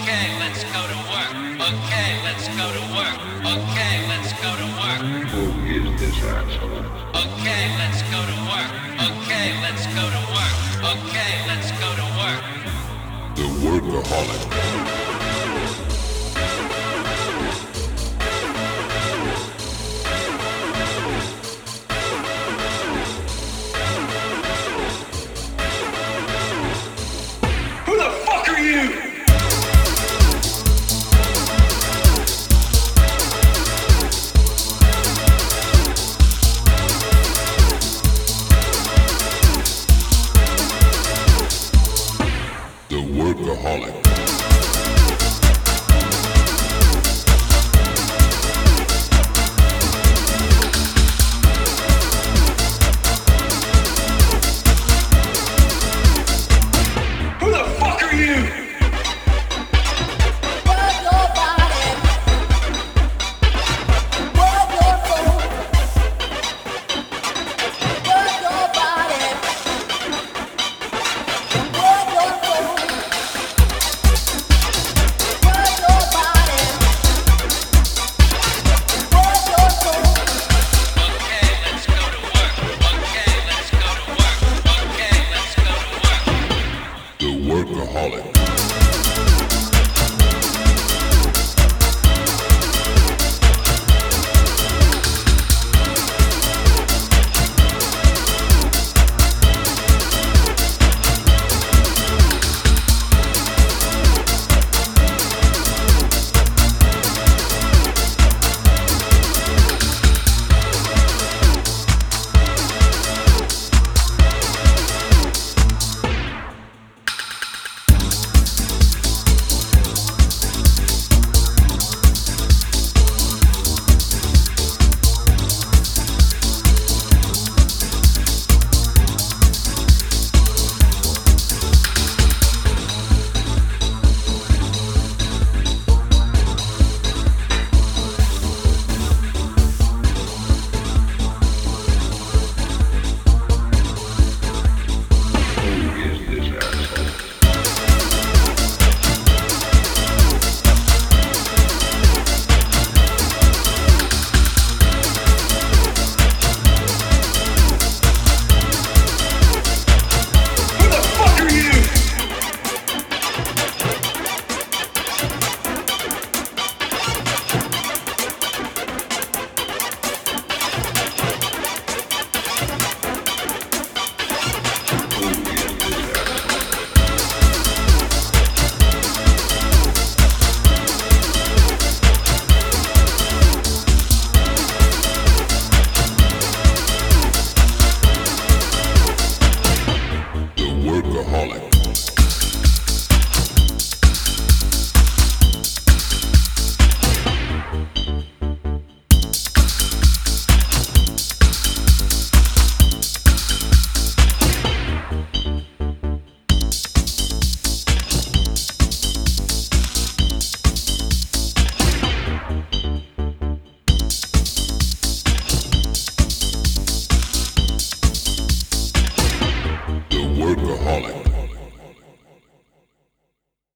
Okay, let's go to work. Okay, let's go to work. Okay, let's go to work. Who is this asshole? Okay, let's go to work. Okay, let's go to work. Okay, let's go to work. The workaholic. The workaholic. Who the fuck are you? Work your body. Work your soul. Work your body. Work your soul. Work your body. Work your soul. Okay, let's go to work. Okay, let's go to work. Okay, let's go to work. The workaholic. Who is this asshole? Who the fuck are you? Who is this asshole? The workaholic. The workaholic.